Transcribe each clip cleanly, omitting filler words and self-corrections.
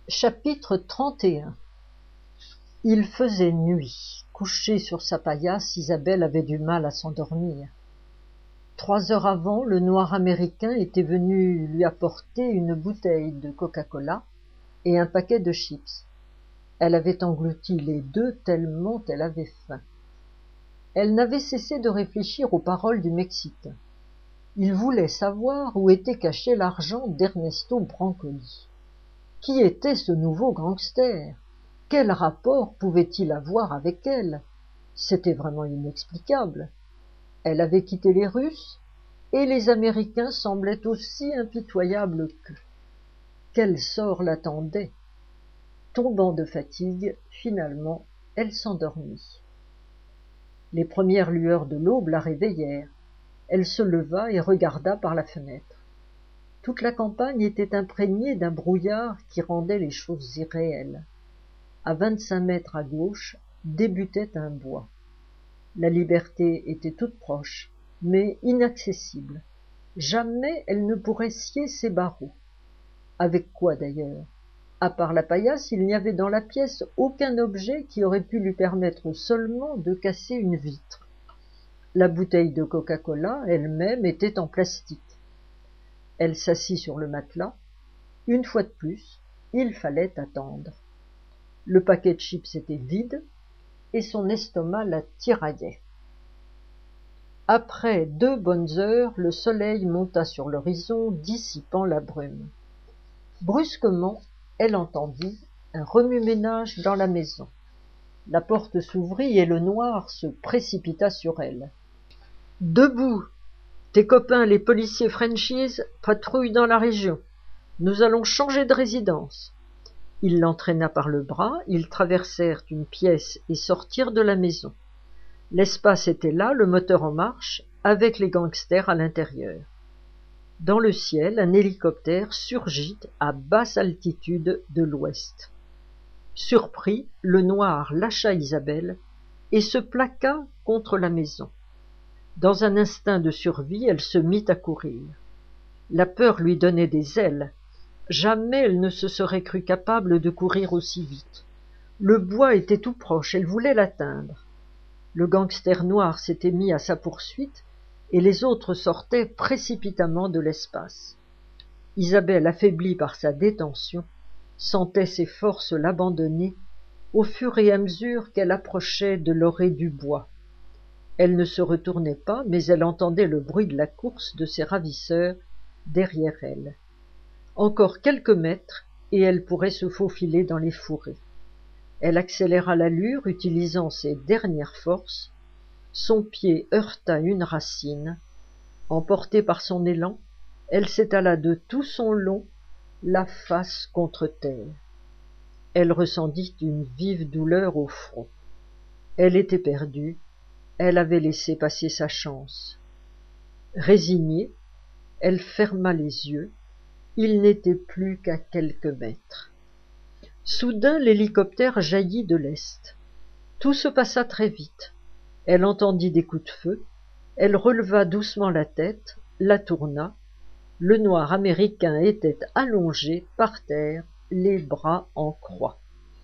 Chapitre 31. Il faisait nuit. Couchée sur sa paillasse, Isabelle avait du mal à s'endormir. 3 heures avant, le noir américain était venu lui apporter une bouteille de Coca-Cola et un paquet de chips. Elle avait englouti les 2 tellement elle avait faim. Elle n'avait cessé de réfléchir aux paroles du Mexicain. Il voulait savoir où était caché l'argent d'Ernesto Brancoli. Qui était ce nouveau gangster? Quel rapport pouvait-il avoir avec elle? C'était vraiment inexplicable. Elle avait quitté les Russes, et les Américains semblaient aussi impitoyables qu'eux. Quel sort l'attendait? Tombant de fatigue, finalement, elle s'endormit. Les premières lueurs de l'aube la réveillèrent. Elle se leva et regarda par la fenêtre. Toute la campagne était imprégnée d'un brouillard qui rendait les choses irréelles. À 25 mètres à gauche débutait un bois. La liberté était toute proche, mais inaccessible. Jamais elle ne pourrait scier ses barreaux. Avec quoi d'ailleurs? À part la paillasse, il n'y avait dans la pièce aucun objet qui aurait pu lui permettre seulement de casser une vitre. La bouteille de Coca-Cola elle-même était en plastique. Elle s'assit sur le matelas. Une fois de plus, il fallait attendre. Le paquet de chips était vide, et son estomac la tiraillait. Après 2 bonnes heures, le soleil monta sur l'horizon, dissipant la brume. Brusquement, elle entendit un remue-ménage dans la maison. La porte s'ouvrit et le noir se précipita sur elle. « Debout! Tes copains, les policiers Frenchies, patrouillent dans la région. Nous allons changer de résidence. » Il l'entraîna par le bras, ils traversèrent une pièce et sortirent de la maison. L'espace était là, le moteur en marche, avec les gangsters à l'intérieur. Dans le ciel, un hélicoptère surgit à basse altitude de l'ouest. Surpris, le noir lâcha Isabelle et se plaqua contre la maison. Dans un instinct de survie, elle se mit à courir. La peur lui donnait des ailes. Jamais elle ne se serait crue capable de courir aussi vite. Le bois était tout proche, elle voulait l'atteindre. Le gangster noir s'était mis à sa poursuite, et les autres sortaient précipitamment de l'espace. Isabelle, affaiblie par sa détention, sentait ses forces l'abandonner au fur et à mesure qu'elle approchait de l'orée du bois. Elle ne se retournait pas, mais elle entendait le bruit de la course de ses ravisseurs derrière elle. Encore quelques mètres, et elle pourrait se faufiler dans les fourrés. Elle accéléra l'allure, utilisant ses dernières forces. Son pied heurta une racine. Emportée par son élan, elle s'étala de tout son long, la face contre terre. Elle ressentit une vive douleur au front. Elle était perdue, elle avait laissé passer sa chance. Résignée, elle ferma les yeux. Il n'était plus qu'à quelques mètres. Soudain, l'hélicoptère jaillit de l'est. Tout se passa très vite. Elle entendit des coups de feu. Elle releva doucement la tête, la tourna. Le noir américain était allongé par terre, les bras en croix.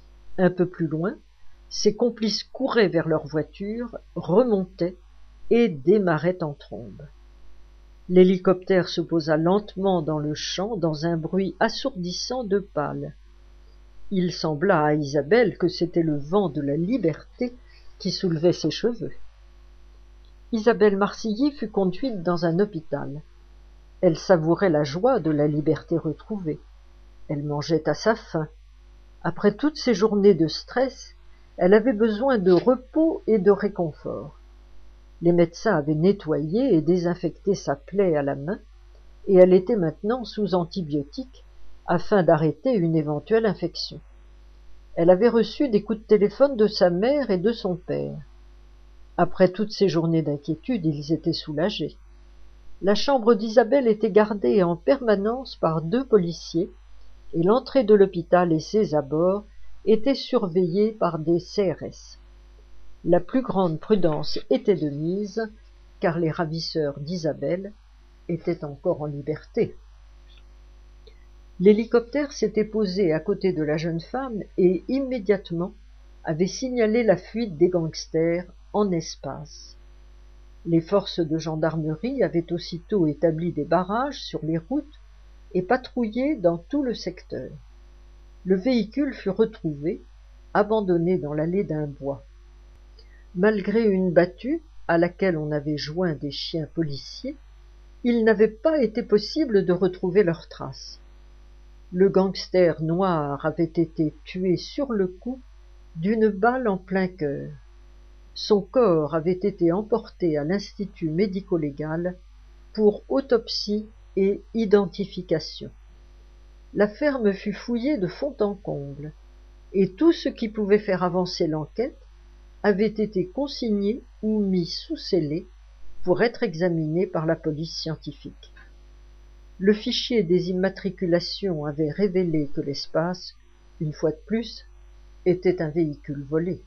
Un peu plus loin, ses complices couraient vers leur voiture, remontaient et démarraient en trombe. L'hélicoptère se posa lentement dans le champ dans un bruit assourdissant de pales. Il sembla à Isabelle que c'était le vent de la liberté qui soulevait ses cheveux. Isabelle Marcilly fut conduite dans un hôpital. Elle savourait la joie de la liberté retrouvée. Elle mangeait à sa faim. Après toutes ces journées de stress, elle avait besoin de repos et de réconfort. Les médecins avaient nettoyé et désinfecté sa plaie à la main, et elle était maintenant sous antibiotiques afin d'arrêter une éventuelle infection. Elle avait reçu des coups de téléphone de sa mère et de son père. Après toutes ces journées d'inquiétude, ils étaient soulagés. La chambre d'Isabelle était gardée en permanence par 2 policiers, et l'entrée de l'hôpital et ses abords étaient surveillés par des CRS. La plus grande prudence était de mise, car les ravisseurs d'Isabelle étaient encore en liberté. L'hélicoptère s'était posé à côté de la jeune femme et immédiatement avait signalé la fuite des gangsters en espace. Les forces de gendarmerie avaient aussitôt établi des barrages sur les routes et patrouillé dans tout le secteur. Le véhicule fut retrouvé, abandonné dans l'allée d'un bois. Malgré une battue à laquelle on avait joint des chiens policiers, il n'avait pas été possible de retrouver leurs traces. Le gangster noir avait été tué sur le coup d'une balle en plein cœur. Son corps avait été emporté à l'Institut médico-légal pour autopsie et identification. La ferme fut fouillée de fond en comble, et tout ce qui pouvait faire avancer l'enquête avait été consigné ou mis sous scellé pour être examiné par la police scientifique. Le fichier des immatriculations avait révélé que l'espace, une fois de plus, était un véhicule volé.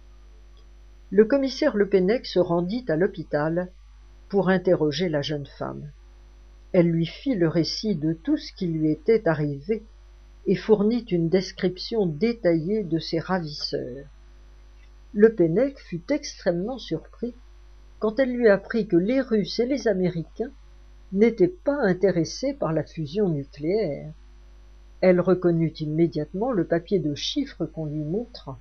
Le commissaire Le Pennec se rendit à l'hôpital pour interroger la jeune femme. Elle lui fit le récit de tout ce qui lui était arrivé et fournit une description détaillée de ses ravisseurs. Le Pennec fut extrêmement surpris quand elle lui apprit que les Russes et les Américains n'étaient pas intéressés par la fusion nucléaire. Elle reconnut immédiatement le papier de chiffres qu'on lui montra.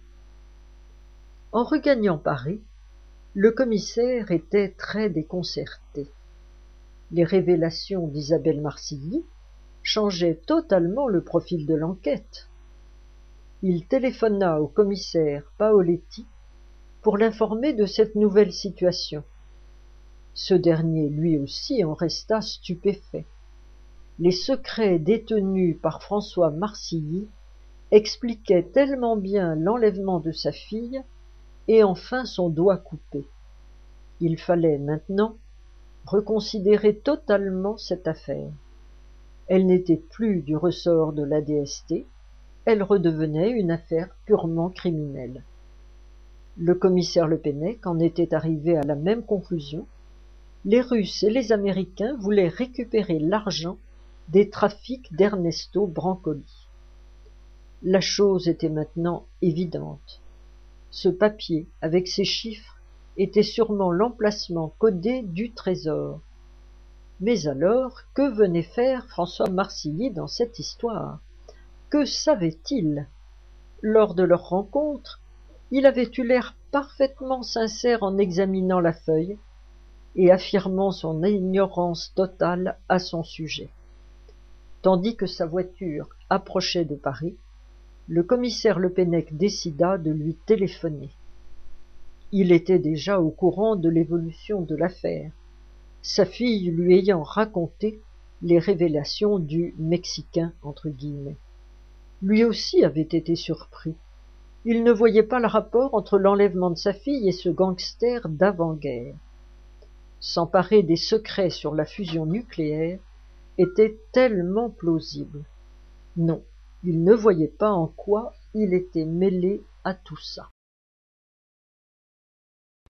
En regagnant Paris, le commissaire était très déconcerté. Les révélations d'Isabelle Marcilly changeaient totalement le profil de l'enquête. Il téléphona au commissaire Paoletti pour l'informer de cette nouvelle situation. Ce dernier, lui aussi, en resta stupéfait. Les secrets détenus par François Marcilly expliquaient tellement bien l'enlèvement de sa fille et enfin son doigt coupé. Il fallait maintenant reconsidérer totalement cette affaire. Elle n'était plus du ressort de la DST, elle redevenait une affaire purement criminelle. Le commissaire Le Pennec en était arrivé à la même conclusion. Les Russes et les Américains voulaient récupérer l'argent des trafics d'Ernesto Brancoli. La chose était maintenant évidente. Ce papier, avec ces chiffres, était sûrement l'emplacement codé du trésor. Mais alors, que venait faire François Marcilly dans cette histoire? Que savait-il? Lors de leur rencontre, il avait eu l'air parfaitement sincère en examinant la feuille et affirmant son ignorance totale à son sujet. Tandis que sa voiture approchait de Paris, le commissaire Le Pennec décida de lui téléphoner. Il était déjà au courant de l'évolution de l'affaire, sa fille lui ayant raconté les révélations du « Mexicain ». Lui aussi avait été surpris. Il ne voyait pas le rapport entre l'enlèvement de sa fille et ce gangster d'avant-guerre. S'emparer des secrets sur la fusion nucléaire était tellement plausible. Non, il ne voyait pas en quoi il était mêlé à tout ça.